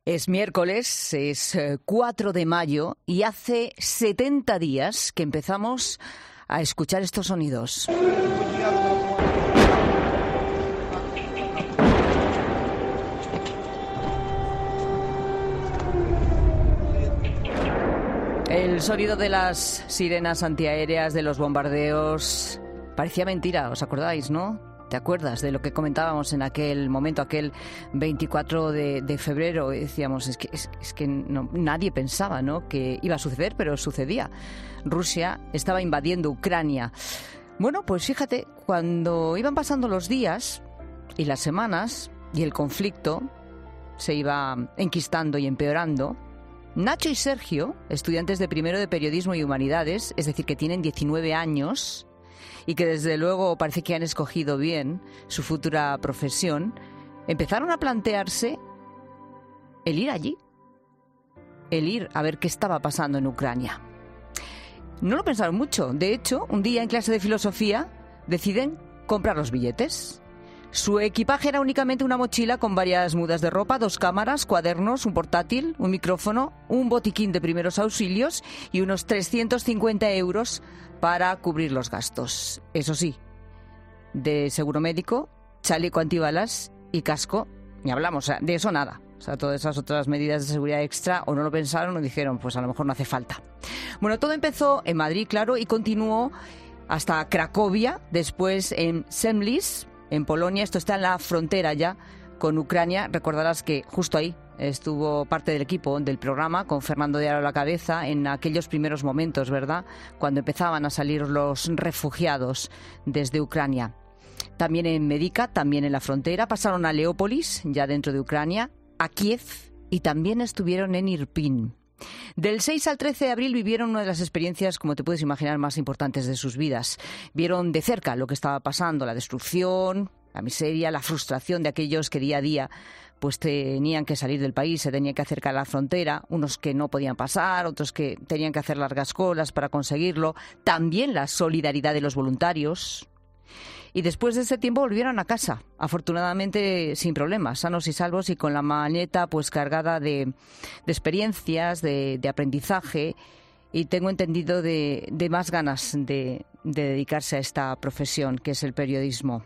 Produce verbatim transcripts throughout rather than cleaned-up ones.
Es miércoles, es cuatro de mayo y hace setenta días que empezamos a escuchar estos sonidos. El sonido de las sirenas antiaéreas, de los bombardeos, parecía mentira, ¿os acordáis, no? ¿Te acuerdas de lo que comentábamos en aquel momento, aquel veinticuatro de, de febrero? Y decíamos, es que, es, es que no, nadie pensaba, ¿no?, que iba a suceder, pero sucedía. Rusia estaba invadiendo Ucrania. Bueno, pues fíjate, cuando iban pasando los días y las semanas y el conflicto se iba enquistando y empeorando, Nacho y Sergio, estudiantes de primero de Periodismo y Humanidades, es decir, que tienen diecinueve años... y que desde luego parece que han escogido bien su futura profesión, empezaron a plantearse el ir allí, el ir a ver qué estaba pasando en Ucrania. No lo pensaron mucho. De hecho, un día en clase de filosofía deciden comprar los billetes. Su equipaje era únicamente una mochila con varias mudas de ropa, dos cámaras, cuadernos, un portátil, un micrófono, un botiquín de primeros auxilios y unos trescientos cincuenta euros para cubrir los gastos. Eso sí, de seguro médico, chaleco antibalas y casco, ni hablamos, o sea, de eso nada. O sea, todas esas otras medidas de seguridad extra o no lo pensaron o dijeron, pues a lo mejor no hace falta. Bueno, todo empezó en Madrid, claro, y continuó hasta Cracovia, después en Semlis, en Polonia. Esto está en la frontera ya con Ucrania. Recordarás que justo ahí estuvo parte del equipo del programa, con Fernando de Aro a la cabeza, en aquellos primeros momentos, ¿verdad?, cuando empezaban a salir los refugiados desde Ucrania. También en Medica, también en la frontera. Pasaron a Leópolis, ya dentro de Ucrania, a Kiev, y también estuvieron en Irpin. Del seis al trece de abril vivieron una de las experiencias, como te puedes imaginar, más importantes de sus vidas. Vieron de cerca lo que estaba pasando, la destrucción, la miseria, la frustración de aquellos que día a día pues tenían que salir del país, se tenían que acercar a la frontera, unos que no podían pasar, otros que tenían que hacer largas colas para conseguirlo. También la solidaridad de los voluntarios. Y después de ese tiempo volvieron a casa, afortunadamente sin problemas, sanos y salvos, y con la maleta pues cargada de, de experiencias, de, de aprendizaje, y tengo entendido de, de más ganas de, de dedicarse a esta profesión, que es el periodismo.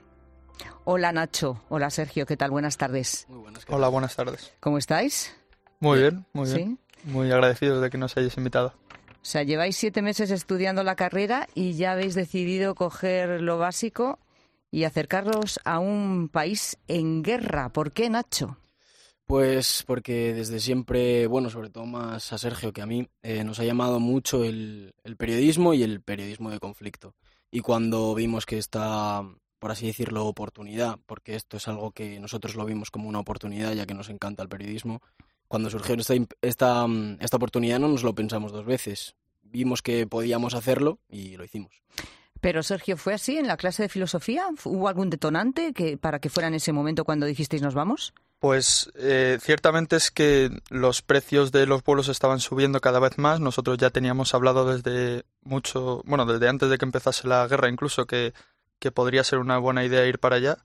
Hola Nacho, hola Sergio, ¿qué tal? Buenas tardes. Muy buenas. Hola, buenas tardes. ¿Cómo estáis? Muy bien, muy bien. ¿Sí? Muy agradecidos de que nos hayáis invitado. O sea, lleváis siete meses estudiando la carrera y ya habéis decidido coger lo básico y acercaros a un país en guerra. ¿Por qué, Nacho? Pues porque desde siempre, bueno, sobre todo más a Sergio que a mí, eh, nos ha llamado mucho el, el periodismo y el periodismo de conflicto. Y cuando vimos que esta, por así decirlo, oportunidad, porque esto es algo que nosotros lo vimos como una oportunidad, ya que nos encanta el periodismo, cuando surgió esta, esta, esta oportunidad no nos lo pensamos dos veces. Vimos que podíamos hacerlo y lo hicimos. Pero, Sergio, ¿fue así en la clase de filosofía? ¿Hubo algún detonante que, para que fuera en ese momento cuando dijisteis nos vamos? Pues eh, ciertamente es que los precios de los vuelos estaban subiendo cada vez más. Nosotros ya teníamos hablado desde mucho, bueno, desde antes de que empezase la guerra incluso, que, que podría ser una buena idea ir para allá.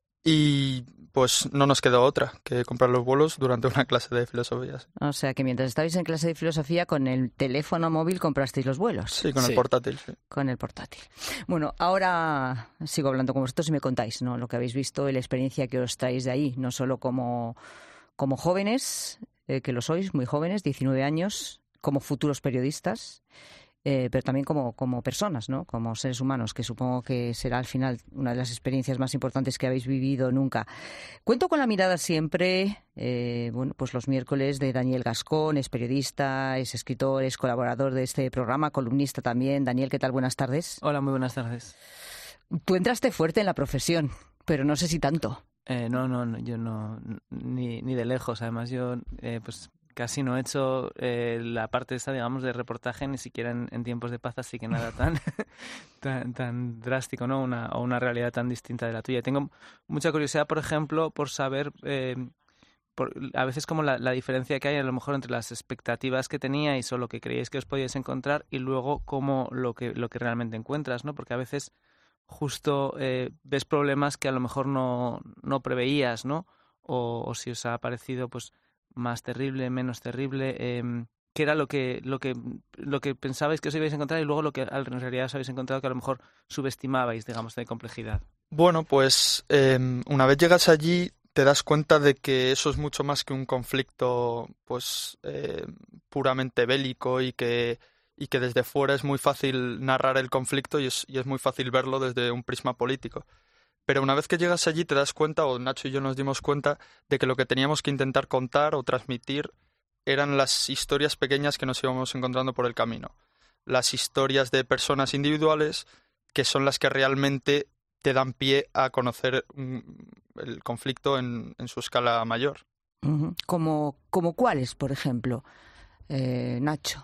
Y pues no nos quedó otra que comprar los vuelos durante una clase de filosofía. O sea, que mientras estabais en clase de filosofía, con el teléfono móvil comprasteis los vuelos. Sí, con Sí. el portátil, sí. Con el portátil. Bueno, ahora sigo hablando con vosotros y me contáis, ¿no?, lo que habéis visto y la experiencia que os traéis de ahí, no solo como, como jóvenes, eh, que lo sois, muy jóvenes, diecinueve años, como futuros periodistas, Eh, pero también como, como personas, ¿no?, como seres humanos, que supongo que será al final una de las experiencias más importantes que habéis vivido nunca. Cuento con la mirada siempre, eh, bueno, pues los miércoles, de Daniel Gascón, es periodista, es escritor, es colaborador de este programa, columnista también. Daniel, ¿qué tal? Buenas tardes. Hola, muy buenas tardes. Tú entraste fuerte en la profesión, pero no sé si tanto. Eh, no, no, no, yo no, ni, ni de lejos. Además, yo eh, pues casi no he hecho eh, la parte esta, digamos, de reportaje, ni siquiera en, en tiempos de paz, así que nada tan, tan, tan drástico, ¿no? Una, o una realidad tan distinta de la tuya. Tengo mucha curiosidad, por ejemplo, por saber eh, por, a veces como la, la diferencia que hay a lo mejor entre las expectativas que teníais o lo que creíais que os podíais encontrar y luego cómo lo que, lo que realmente encuentras, ¿no? Porque a veces justo eh, ves problemas que a lo mejor no, no preveías, ¿no? O, o si os ha parecido, pues, más terrible, menos terrible? Eh, ¿Qué era lo que, lo que lo que pensabais que os ibais a encontrar y luego lo que en realidad os habéis encontrado que a lo mejor subestimabais, digamos, de complejidad? Bueno, pues eh, una vez llegas allí te das cuenta de que eso es mucho más que un conflicto pues eh, puramente bélico y que, y que desde fuera es muy fácil narrar el conflicto y es, y es muy fácil verlo desde un prisma político. Pero una vez que llegas allí te das cuenta, o Nacho y yo nos dimos cuenta, de que lo que teníamos que intentar contar o transmitir eran las historias pequeñas que nos íbamos encontrando por el camino. Las historias de personas individuales que son las que realmente te dan pie a conocer el conflicto en, en su escala mayor. Uh-huh. ¿Como, como cuáles, por ejemplo, eh, Nacho?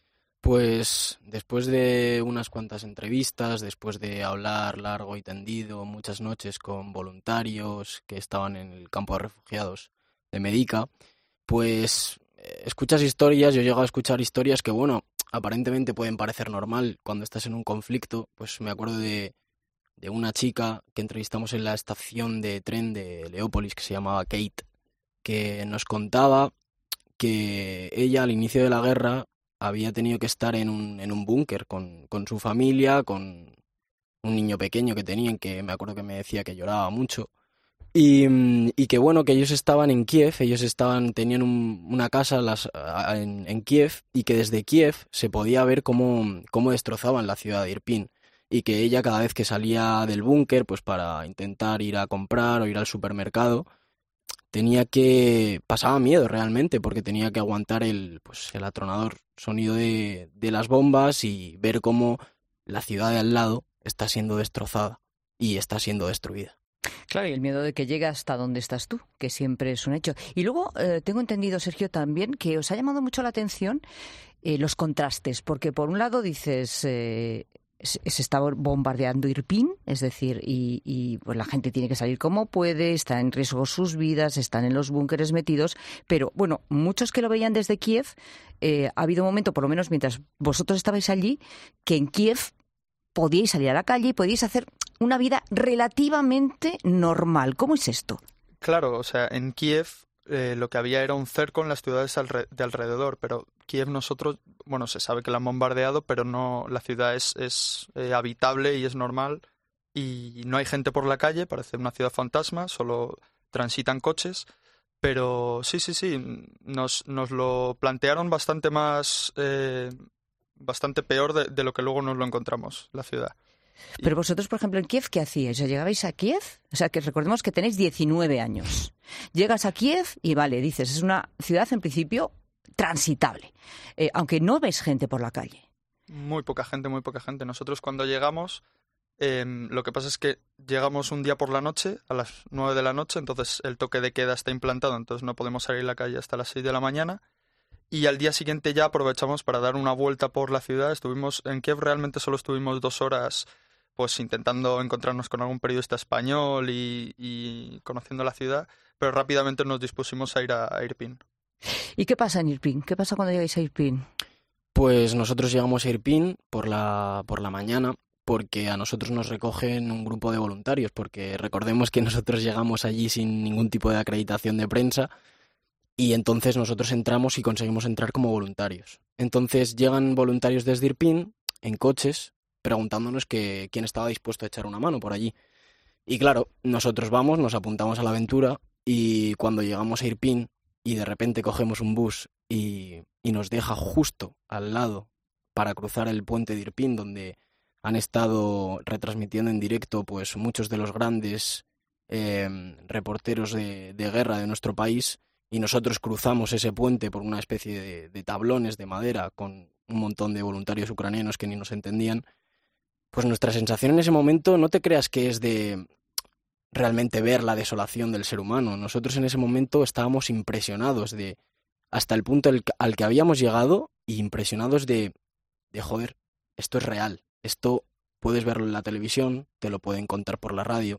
Pues después de unas cuantas entrevistas, después de hablar largo y tendido muchas noches con voluntarios que estaban en el campo de refugiados de Medica, pues escuchas historias, yo llego a escuchar historias que, bueno, aparentemente pueden parecer normal cuando estás en un conflicto. Pues me acuerdo de, de una chica que entrevistamos en la estación de tren de Leópolis que se llamaba Kate, que nos contaba que ella al inicio de la guerra había tenido que estar en un, en un búnker con, con su familia, con un niño pequeño que tenían, que me acuerdo que me decía que lloraba mucho. Y, y que bueno, que ellos estaban en Kiev, ellos estaban, tenían un, una casa las, en, en Kiev, y que desde Kiev se podía ver cómo, cómo destrozaban la ciudad de Irpin, y que ella cada vez que salía del búnker, pues para intentar ir a comprar o ir al supermercado, tenía que, pasaba miedo realmente, porque tenía que aguantar el, pues, el atronador sonido de, de las bombas y ver cómo la ciudad de al lado está siendo destrozada y está siendo destruida. Claro, y el miedo de que llegue hasta donde estás tú, que siempre es un hecho. Y luego eh, tengo entendido, Sergio, también que os ha llamado mucho la atención eh, los contrastes, porque por un lado dices, eh, se, se está bombardeando Irpin, es decir, y, y pues la gente tiene que salir como puede, está en riesgo sus vidas, están en los búnkeres metidos, pero bueno, muchos que lo veían desde Kiev, eh, ha habido un momento, por lo menos mientras vosotros estabais allí, que en Kiev podíais salir a la calle y podíais hacer una vida relativamente normal. ¿Cómo es esto? Claro, o sea, en Kiev eh, lo que había era un cerco en las ciudades alre- de alrededor, pero Kiev nosotros, bueno, se sabe que la han bombardeado, pero no, la ciudad es, es eh, habitable y es normal y no hay gente por la calle, parece una ciudad fantasma, solo transitan coches, pero sí, sí, sí, nos, nos lo plantearon bastante más, eh, bastante peor de, de lo que luego nos lo encontramos, la ciudad. Pero vosotros, por ejemplo, en Kiev, ¿qué hacíais? O sea, ¿llegabais a Kiev? O sea, que recordemos que tenéis diecinueve años. Llegas a Kiev y vale, dices, es una ciudad en principio transitable, eh, aunque no ves gente por la calle. Muy poca gente, muy poca gente. Nosotros cuando llegamos, eh, lo que pasa es que llegamos un día por la noche, a las nueve de la noche, entonces el toque de queda está implantado, entonces no podemos salir a la calle hasta las seis de la mañana. Y al día siguiente ya aprovechamos para dar una vuelta por la ciudad. Estuvimos en Kiev, realmente solo estuvimos dos horas pues intentando encontrarnos con algún periodista español y, y conociendo la ciudad, pero rápidamente nos dispusimos a ir a, a Irpin. ¿Y qué pasa en Irpin? ¿Qué pasa cuando llegáis a Irpin? Pues nosotros llegamos a Irpin por la, por la mañana, porque a nosotros nos recogen un grupo de voluntarios, porque recordemos que nosotros llegamos allí sin ningún tipo de acreditación de prensa, y entonces nosotros entramos y conseguimos entrar como voluntarios. Entonces llegan voluntarios desde Irpin en coches, preguntándonos que quién estaba dispuesto a echar una mano por allí. Y claro, nosotros vamos, nos apuntamos a la aventura, y cuando llegamos a Irpin y de repente cogemos un bus y, y nos deja justo al lado para cruzar el puente de Irpin, donde han estado retransmitiendo en directo pues muchos de los grandes eh, reporteros de, de guerra de nuestro país, y nosotros cruzamos ese puente por una especie de, de tablones de madera con un montón de voluntarios ucranianos que ni nos entendían. Pues nuestra sensación en ese momento, no te creas que es de realmente ver la desolación del ser humano. Nosotros en ese momento estábamos impresionados de hasta el punto al que habíamos llegado, y impresionados de, de joder, esto es real. Esto puedes verlo en la televisión, te lo pueden contar por la radio,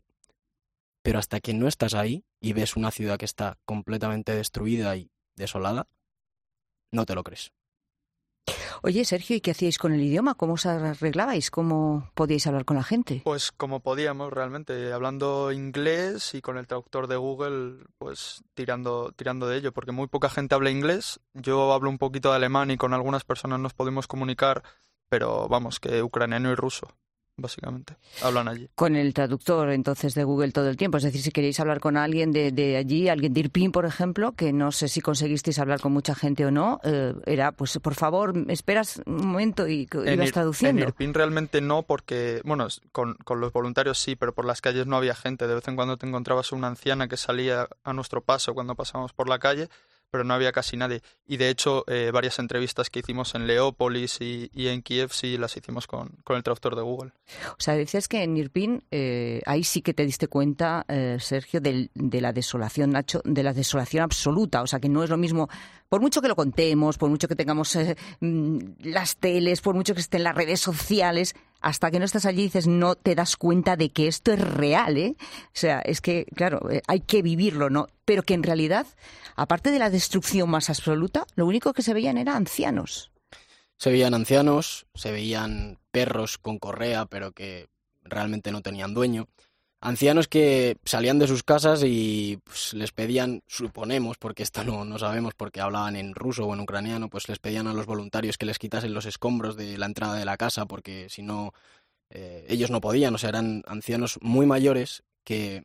pero hasta que no estás ahí y ves una ciudad que está completamente destruida y desolada, no te lo crees. Oye, Sergio, ¿y qué hacíais con el idioma? ¿Cómo os arreglabais? ¿Cómo podíais hablar con la gente? Pues como podíamos realmente, hablando inglés y con el traductor de Google, pues tirando, tirando de ello, porque muy poca gente habla inglés. Yo hablo un poquito de alemán y con algunas personas nos podemos comunicar, pero vamos, que ucraniano y ruso, básicamente, hablan allí. Con el traductor, entonces, de Google todo el tiempo. Es decir, si queréis hablar con alguien de, de allí, alguien de Irpin, por ejemplo, que no sé si conseguisteis hablar con mucha gente o no, eh, era, pues, por favor, esperas un momento y ibas traduciendo. En Irpin realmente no, porque, bueno, con, con los voluntarios sí, pero por las calles no había gente. De vez en cuando te encontrabas una anciana que salía a nuestro paso cuando pasábamos por la calle, pero no había casi nadie. Y de hecho, eh, varias entrevistas que hicimos en Leópolis y, y en Kiev sí las hicimos con, con el traductor de Google. O sea, decías que en Irpin, eh, ahí sí que te diste cuenta, eh, Sergio, de, de la desolación, Nacho, de la desolación absoluta. O sea, que no es lo mismo, por mucho que lo contemos, por mucho que tengamos eh, las teles, por mucho que estén las redes sociales, hasta que no estás allí dices, no te das cuenta de que esto es real, ¿eh? O sea, es que, claro, eh, hay que vivirlo, ¿no? Pero que en realidad, aparte de la destrucción más absoluta, lo único que se veían eran ancianos. Se veían ancianos, se veían perros con correa, pero que realmente no tenían dueño. Ancianos que salían de sus casas y pues, les pedían, suponemos, porque esto no, no sabemos porque hablaban en ruso o en ucraniano, pues les pedían a los voluntarios que les quitasen los escombros de la entrada de la casa porque si no, eh, ellos no podían. O sea, eran ancianos muy mayores que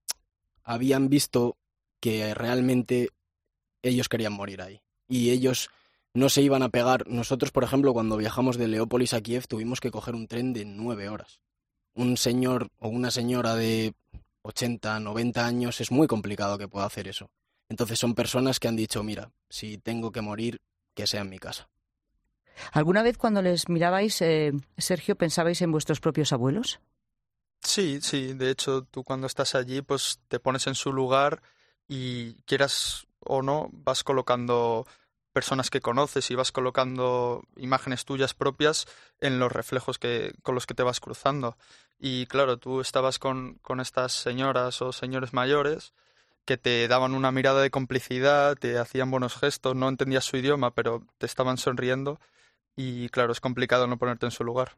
habían visto que realmente ellos querían morir ahí. Y ellos no se iban a pegar. Nosotros, por ejemplo, cuando viajamos de Leópolis a Kiev tuvimos que coger un tren de nueve horas. Un señor o una señora de ochenta, noventa años es muy complicado que pueda hacer eso. Entonces son personas que han dicho, mira, si tengo que morir, que sea en mi casa. ¿Alguna vez cuando les mirabais, eh, Sergio, pensabais en vuestros propios abuelos? Sí, sí. De hecho, tú cuando estás allí, pues te pones en su lugar y quieras o no, vas colocando personas que conoces y vas colocando imágenes tuyas propias en los reflejos que, con los que te vas cruzando. Y claro, tú estabas con, con estas señoras o señores mayores que te daban una mirada de complicidad, te hacían buenos gestos, no entendías su idioma, pero te estaban sonriendo y claro, es complicado no ponerte en su lugar.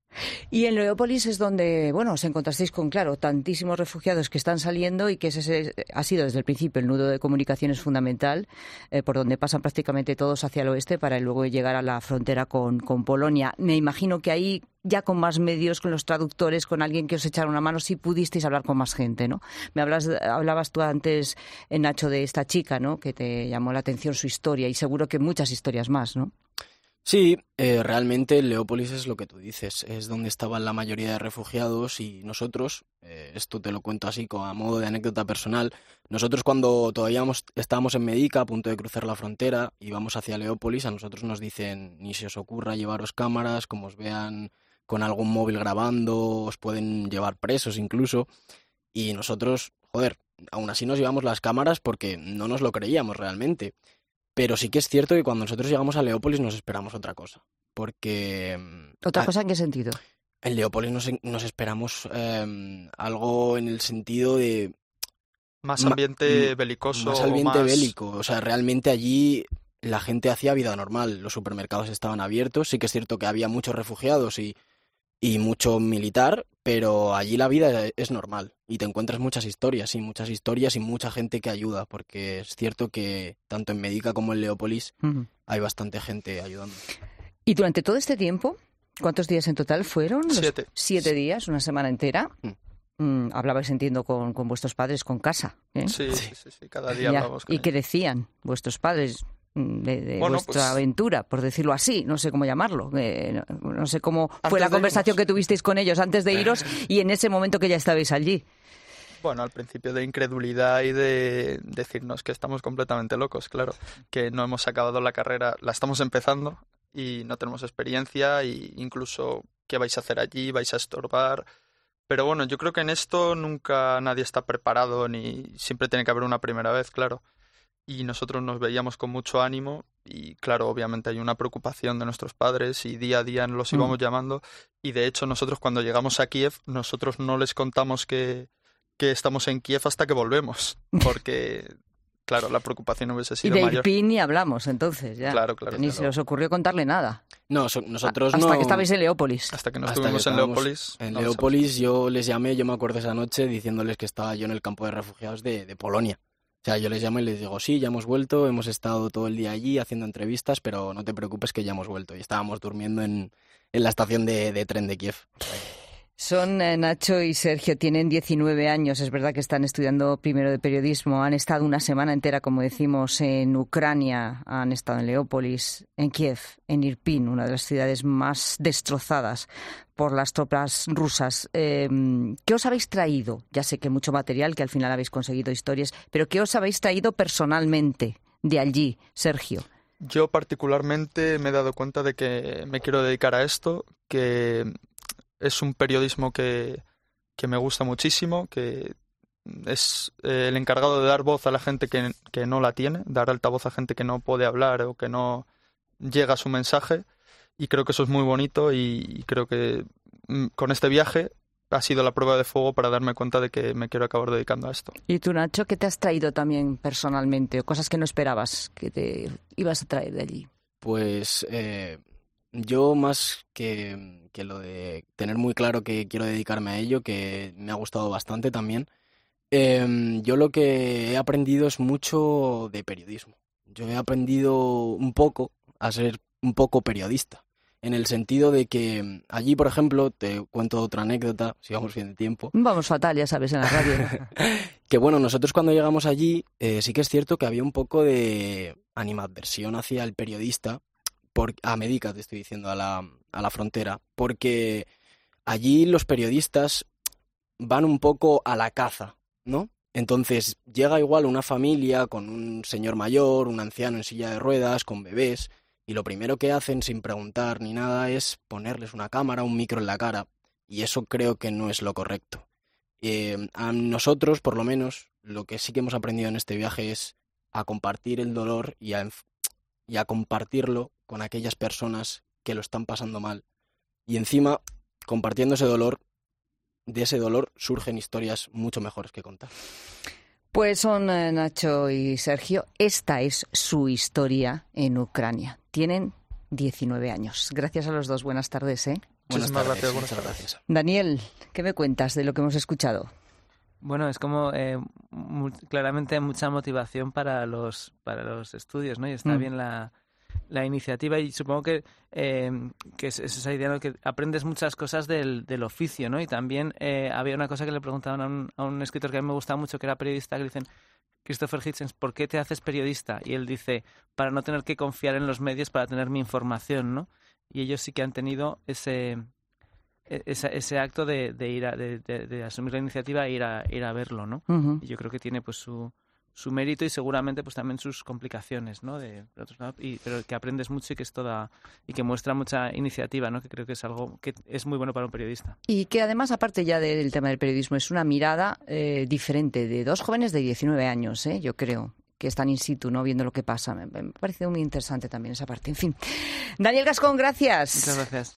Y en Leópolis es donde, bueno, os encontrasteis con, claro, tantísimos refugiados que están saliendo y que ese ha sido desde el principio el nudo de comunicaciones fundamental, eh, por donde pasan prácticamente todos hacia el oeste para luego llegar a la frontera con, con Polonia. Me imagino que ahí, ya con más medios, con los traductores, con alguien que os echara una mano, sí pudisteis hablar con más gente, ¿no? Me hablas, hablabas tú antes, Nacho, de esta chica, ¿no?, que te llamó la atención su historia y seguro que muchas historias más, ¿no? Sí, eh, realmente Leópolis es lo que tú dices, es donde estaban la mayoría de refugiados y nosotros, eh, esto te lo cuento así como a modo de anécdota personal, nosotros cuando todavía estábamos en Medica a punto de cruzar la frontera y vamos hacia Leópolis, a nosotros nos dicen ni se os ocurra llevaros cámaras, como os vean con algún móvil grabando, os pueden llevar presos incluso, y nosotros, joder, aún así nos llevamos las cámaras porque no nos lo creíamos realmente. Pero sí que es cierto que cuando nosotros llegamos a Leópolis nos esperamos otra cosa, porque... ¿Otra a, cosa en qué sentido? En Leópolis nos, nos esperamos eh, algo en el sentido de... Más ambiente ma, belicoso. Más ambiente más... bélico, o sea, realmente allí la gente hacía vida normal, los supermercados estaban abiertos, sí que es cierto que había muchos refugiados y, y mucho militar, pero allí la vida es normal y te encuentras muchas historias y muchas historias y mucha gente que ayuda, porque es cierto que tanto en Medica como en Leópolis uh-huh. hay bastante gente ayudando. Y durante todo este tiempo, ¿cuántos días en total fueron? Siete. Los siete días, una semana entera. Uh-huh. Mm, hablabais, entiendo, con, con vuestros padres, con casa, ¿eh? Sí, sí, sí, sí, cada día ya. hablábamos con ¿Y ellos. qué decían vuestros padres de, de bueno, vuestra pues, aventura, por decirlo así? No sé cómo llamarlo. Eh, no, no sé cómo fue la conversación que tuvisteis con ellos antes de iros y en ese momento que ya estabais allí. Bueno, al principio de incredulidad y de decirnos que estamos completamente locos, claro, que no hemos acabado la carrera, la estamos empezando y no tenemos experiencia e incluso qué vais a hacer allí, vais a estorbar. Pero bueno, yo creo que en esto nunca nadie está preparado ni siempre tiene que haber una primera vez, claro. Y nosotros nos veíamos con mucho ánimo y claro, obviamente hay una preocupación de nuestros padres y día a día los íbamos mm. llamando y de hecho nosotros cuando llegamos a Kiev, nosotros no les contamos que, que estamos en Kiev hasta que volvemos, porque claro, la preocupación hubiese Y sido de mayor. Irpin ni hablamos, entonces, ya. Claro, claro. Ni claro. se os ocurrió contarle nada. No, so- nosotros Hasta no... que estabais en Leópolis. Hasta que no Hasta estuvimos que en estábamos Leópolis. En no lo Leópolis yo les llamé, yo me acuerdo esa noche, diciéndoles que estaba yo en el campo de refugiados de, de Polonia. O sea, yo les llamo y les digo, sí, ya hemos vuelto, hemos estado todo el día allí haciendo entrevistas, pero no te preocupes que ya hemos vuelto. Y estábamos durmiendo en, en la estación de, de tren de Kiev. Son eh, Nacho y Sergio, tienen diecinueve años, es verdad que están estudiando primero de periodismo, han estado una semana entera, como decimos, en Ucrania, han estado en Leópolis, en Kiev, en Irpin, una de las ciudades más destrozadas por las tropas rusas. Eh, ¿Qué os habéis traído? Ya sé que mucho material, que al final habéis conseguido historias, pero ¿qué os habéis traído personalmente de allí, Sergio? Yo particularmente me he dado cuenta de que me quiero dedicar a esto, que es un periodismo que, que me gusta muchísimo, que es eh, el encargado de dar voz a la gente que, que no la tiene, dar altavoz a gente que no puede hablar o que no llega a su mensaje, y creo que eso es muy bonito y, y creo que mm, con este viaje ha sido la prueba de fuego para darme cuenta de que me quiero acabar dedicando a esto. ¿Y tú, Nacho, qué te has traído también personalmente o cosas que no esperabas que te ibas a traer de allí? Pues eh, yo más que, que lo de tener muy claro que quiero dedicarme a ello, que me ha gustado bastante también, eh, yo lo que he aprendido es mucho de periodismo. Yo he aprendido un poco a ser un poco periodista, en el sentido de que allí, por ejemplo, te cuento otra anécdota, si vamos bien de tiempo. Vamos fatal, ya sabes, en la radio. Que bueno, nosotros cuando llegamos allí eh, sí que es cierto que había un poco de animadversión hacia el periodista, por, a Medica te estoy diciendo, a la, a la frontera, porque allí los periodistas van un poco a la caza, ¿no? Entonces llega igual una familia con un señor mayor, un anciano en silla de ruedas, con bebés, y lo primero que hacen sin preguntar ni nada es ponerles una cámara, un micro en la cara, y eso creo que no es lo correcto. Eh, a nosotros, por lo menos, lo que sí que hemos aprendido en este viaje es a compartir el dolor y a, y a compartirlo con aquellas personas que lo están pasando mal. Y encima, compartiendo ese dolor, de ese dolor surgen historias mucho mejores que contar. Pues son eh, Nacho y Sergio. Esta es su historia en Ucrania. Tienen diecinueve años. Gracias a los dos. Buenas tardes, ¿eh? Buenas Muchísimas tardes, gracias, buenas muchas tardes. gracias. Daniel, ¿qué me cuentas de lo que hemos escuchado? Bueno, es como eh, mu- claramente mucha motivación para los para los estudios, ¿no? Y está Mm. bien la, la iniciativa y supongo que, eh, que es, es esa idea, ¿no? Que aprendes muchas cosas del, del oficio, ¿no? Y también eh, había una cosa que le preguntaban a un, a un escritor que a mí me gusta mucho, que era periodista, que le dicen, Christopher Hitchens, ¿por qué te haces periodista? Y él dice, para no tener que confiar en los medios, para tener mi información, ¿no? Y ellos sí que han tenido ese... Ese, ese acto de, de ir a, de, de, de asumir la iniciativa e ir a, ir a verlo, ¿no? Uh-huh. Y yo creo que tiene pues su, su mérito y seguramente pues también sus complicaciones, ¿no? De, de otros lados, y, pero que aprendes mucho y que es toda y que muestra mucha iniciativa, ¿no? Que creo que es algo que es muy bueno para un periodista. Y que además, aparte ya del tema del periodismo, es una mirada eh, diferente de dos jóvenes de diecinueve años, ¿eh? Yo creo, que están in situ, ¿no? Viendo lo que pasa. Me, me parece muy interesante también esa parte. En fin. Daniel Gascón, gracias. Muchas gracias.